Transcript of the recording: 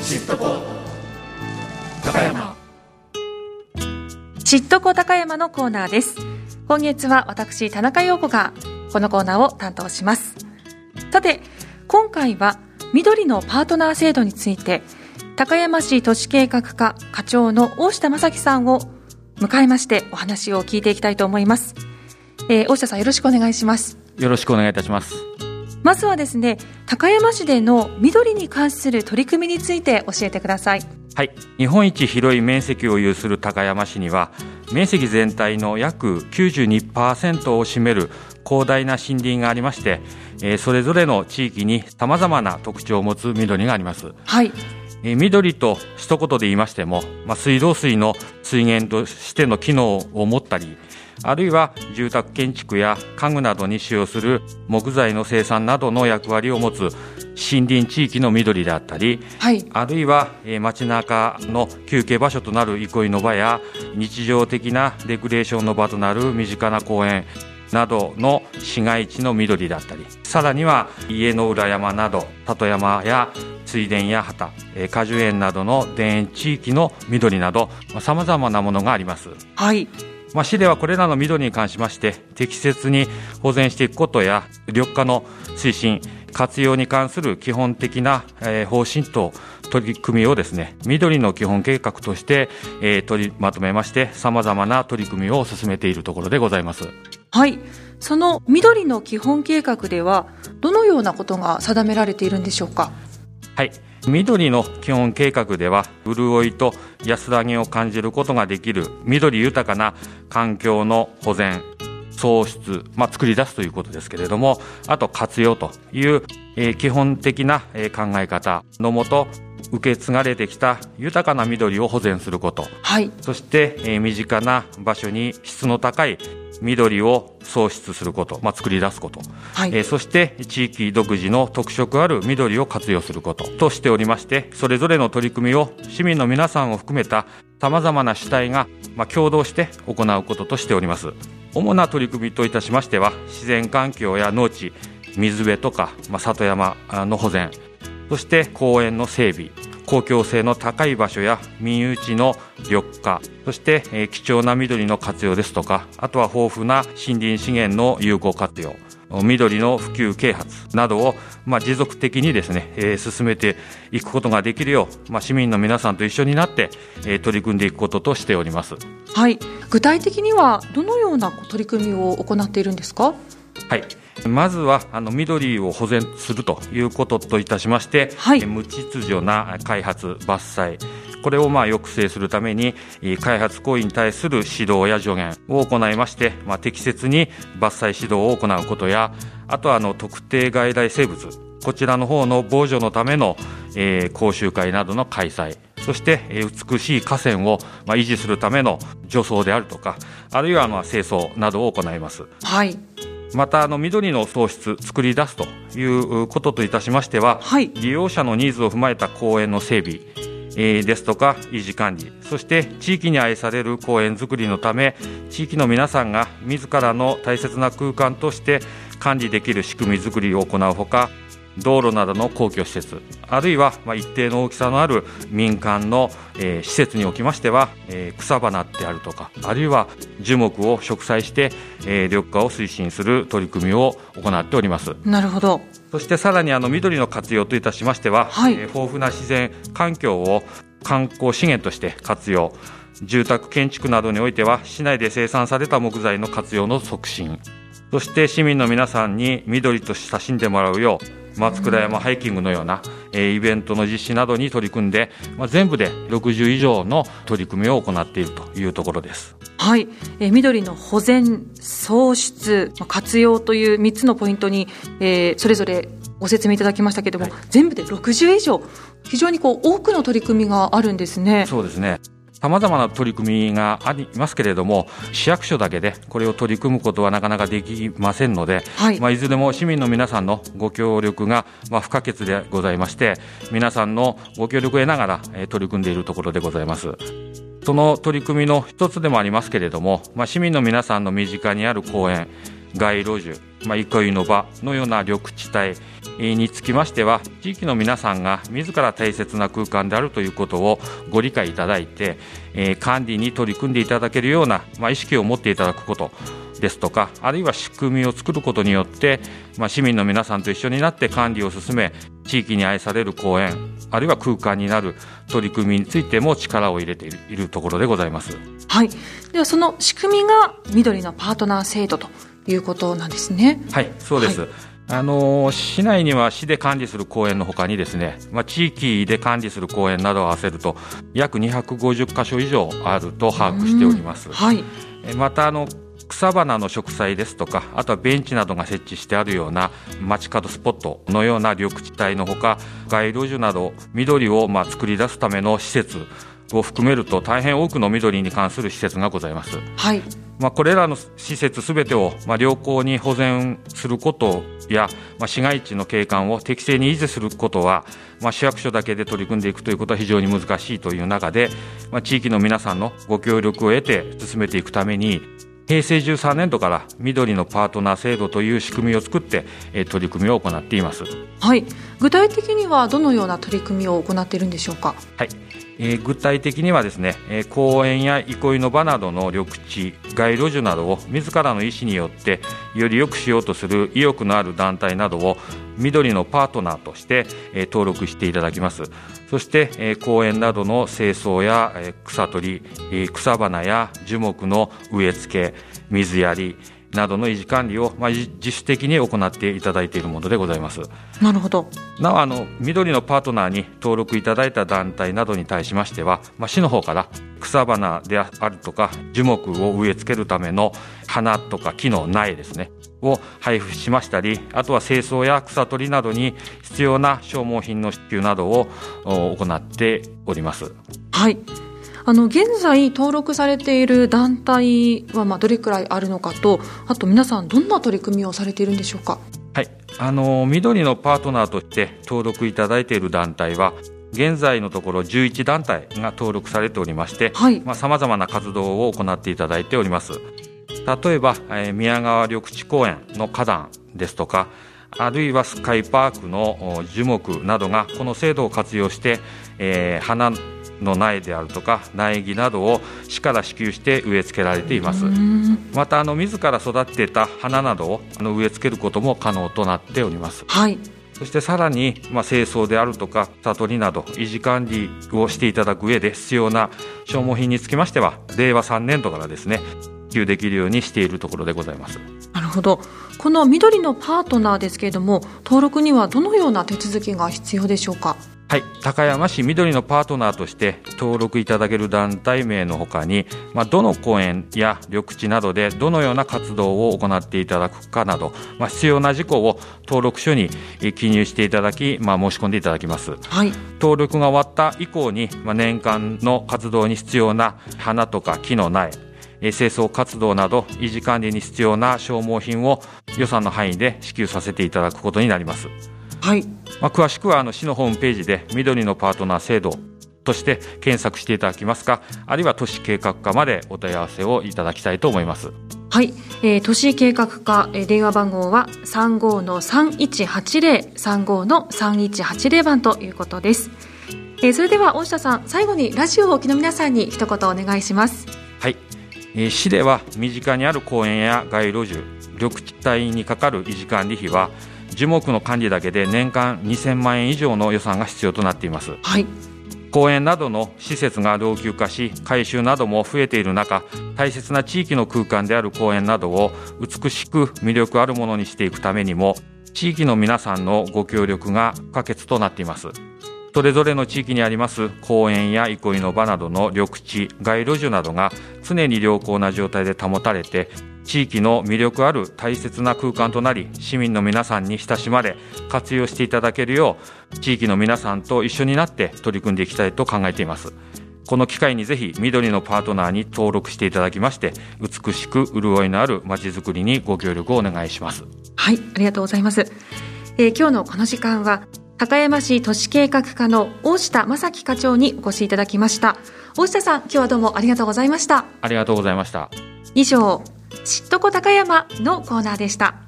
シットコ高山。 シットコ高山のコーナーです。今月は私田中陽子がこのコーナーを担当します。さて、今回は緑のパートナー制度について高山市都市計画課課長の大下正樹さんを迎えましてお話を聞いていきたいと思います。大下さん、よろしくお願いします。 よろしくお願いいたします。 まずはですね、高山市での緑に関する取り組みについて教えてください。 はい、日本一広い面積を有する高山市には面積全体の約 92% を占める広大な森林がありまして、それぞれの地域に様々な特徴を持つ緑があります。 はい。 緑と一言で言いましても、水道水の水源としての機能を持ったり、あるいは住宅建築や家具などに使用する木材の生産などの役割を持つ森林地域の緑であったり、 はい、 あるいは街中の休憩場所となる憩いの場や日常的なレクリエーションの場となる身近な公園などの市街地の緑だったり、さらには家の裏山など里山や水田や畑、果樹園などの田園地域の緑など様々なものがあります。 はい。 市ではこれらの緑に関しまして適切に保全していくことや緑化の推進活用に関する基本的な方針と取り組みをですね、緑の基本計画として取りまとめまして様々な取り組みを進めているところでございます。 はい。その緑の基本計画ではどのようなことが定められているんでしょうか。 はい、緑の基本計画では潤いと安らぎを感じることができる緑豊かな環境の保全創出、作り出すということですけれども、あと活用という、基本的な、考え方のもと受け継がれてきた豊かな緑を保全すること、 はい、 そして、身近な場所に質の高い緑を創出すること、作り出すこと、 はい、 そして地域独自の特色ある緑を活用することとしておりまして、それぞれの取り組みを市民の皆さんを含めた様々な主体が、共同して行うこととしております。主な取り組みといたしましては、自然環境や農地、水辺とか、里山の保全、そして公園の整備、公共性の高い場所や民有地の緑化、そして、貴重な緑の活用ですとか、あとは豊富な森林資源の有効活用、緑の普及啓発などを、持続的にですね、進めていくことができるよう、市民の皆さんと一緒になって、取り組んでいくこととしております。 はい。具体的にはどのような取り組みを行っているんですか。 はい。まずは緑を保全するということといたしまして、 はい、 無秩序な開発伐採、これを抑制するために開発行為に対する指導や助言を行いまして、適切に伐採指導を行うことや、あとは特定外来生物、こちらの方の防除のための、講習会などの開催、そして美しい河川を維持するための除草であるとか、あるいは清掃などを行います。 はい。 また緑の創出作り出すということといたしましては、 はい、 利用者のニーズを踏まえた公園の整備、ですとか維持管理、そして地域に愛される公園づくりのため、地域の皆さんが自らの大切な空間として管理できる仕組みづくりを行うほか、道路などの公共施設、あるいは一定の大きさのある民間の施設におきましては、草花であるとか、あるいは樹木を植栽して緑化を推進する取り組みを行っております。 なるほど。 そしてさらに緑の活用といたしましては、 はい、 豊富な自然環境を観光資源として活用、住宅建築などにおいては市内で生産された木材の活用の促進、そして市民の皆さんに緑と親しんでもらうよう松倉山ハイキングのようなイベントの実施などに取り組んで、全部で60以上の取り組みを行っているというところです。 はい。緑の保全、創出、活用という3つのポイントに、それぞれご説明いただきましたけれども、全部で60以上、非常に多くの取り組みがあるんですね。 そうですね。様々な取り組みがありますけれども、市役所だけでこれを取り組むことはなかなかできませんので、いずれも市民の皆さんのご協力が不可欠でございまして、皆さんのご協力を得ながら取り組んでいるところでございます。その取り組みの一つでもありますけれども、市民の皆さんの身近にある公園、街路樹、 憩いの場のような緑地帯につきましては、地域の皆さんが自ら大切な空間であるということをご理解いただいて、管理に取り組んでいただけるような、意識を持っていただくことですとか、あるいは仕組みを作ることによって、市民の皆さんと一緒になって管理を進め、地域に愛される公園あるいは空間になる取り組みについても力を入れているところでございます。 はい、ではその仕組みが緑のパートナー制度ということなんですね。 はい、そうです。はい、市内には市で管理する公園のほかにですね、地域で管理する公園などを合わせると約250カ所以上あると把握しております。 はい、 また草花の植栽ですとか、あとはベンチなどが設置してあるような街角スポットのような緑地帯のほか、街路樹など緑を作り出すための施設を含めると大変多くの緑に関する施設がございます。 はい、 これらの施設すべてを良好に保全することや、市街地の景観を適正に維持することは、市役所だけで取り組んでいくということは非常に難しいという中で、地域の皆さんのご協力を得て進めていくために、平成13年度から緑のパートナー制度という仕組みを作って取り組みを行っています。 はい、具体的にはどのような取り組みを行っているんでしょうか。 はい、具体的にはですね、公園や憩いの場などの緑地、街路樹などを自らの意思によってより良くしようとする意欲のある団体などを緑のパートナーとして登録していただきます。そして公園などの清掃や草取り、草花や樹木の植え付け、水やりなどの維持管理を自主的に行っていただいているものでございます。 なるほど。 なお緑のパートナーに登録いただいた団体などに対しましては、市の方から草花であるとか樹木を植え付けるための花とか木の苗ですねを配布しましたり、あとは清掃や草取りなどに必要な消耗品の支給などを行っております。 はい、現在登録されている団体はどれくらいあるのかと、あと皆さんどんな取り組みをされているんでしょうか。 はい、緑のパートナーとして登録いただいている団体は現在のところ11団体が登録されておりまして、さまざまな活動を行っていただいております。例えば、宮川緑地公園の花壇ですとか、あるいはスカイパークの樹木などがこの制度を活用して、花の苗であるとか苗木などを市から支給して植え付けられています。また自ら育てた花などを植え付けることも可能となっております。 はい、 そしてさらに、清掃であるとか草取りなど維持管理をしていただく上で必要な消耗品につきましては令和3年度からですね支給できるようにしているところでございます。 なるほど。この緑のパートナーですけれども、登録にはどのような手続きが必要でしょうか。 はい、高山市緑のパートナーとして登録いただける団体名のほかに、どの公園や緑地などでどのような活動を行っていただくかなど、必要な事項を登録書に記入していただき、申し込んでいただきます。 はい、 登録が終わった以降に、年間の活動に必要な花とか木の苗、清掃活動など維持管理に必要な消耗品を予算の範囲で支給させていただくことになります。 はい、 詳しくは市のホームページで緑のパートナー制度として検索していただきますか、あるいは都市計画課までお問い合わせをいただきたいと思います。 はい、都市計画課、電話番号は 35-3180 35-3180 番ということです。それでは大下さん、最後にラジオをお聞きの皆さんに一言お願いします。 はい、市では身近にある公園や街路樹、緑地帯にかかる維持管理費は樹木の管理だけで年間2000万円以上の予算が必要となっています。 はい、 公園などの施設が老朽化し改修なども増えている中、大切な地域の空間である公園などを美しく魅力あるものにしていくためにも地域の皆さんのご協力が不可欠となっています。それぞれの地域にあります公園や憩いの場などの緑地、街路樹などが常に良好な状態で保たれて地域の魅力ある大切な空間となり、市民の皆さんに親しまれ活用していただけるよう地域の皆さんと一緒になって取り組んでいきたいと考えています。この機会にぜひ緑のパートナーに登録していただきまして、美しく潤いのあるまちづくりにご協力をお願いします。 はい、ありがとうございます。今日のこの時間は高山市都市計画課の大下正樹課長にお越しいただきました。大下さん、今日はどうもありがとうございました。 ありがとうございました。 以上、知っとこ高山のコーナーでした。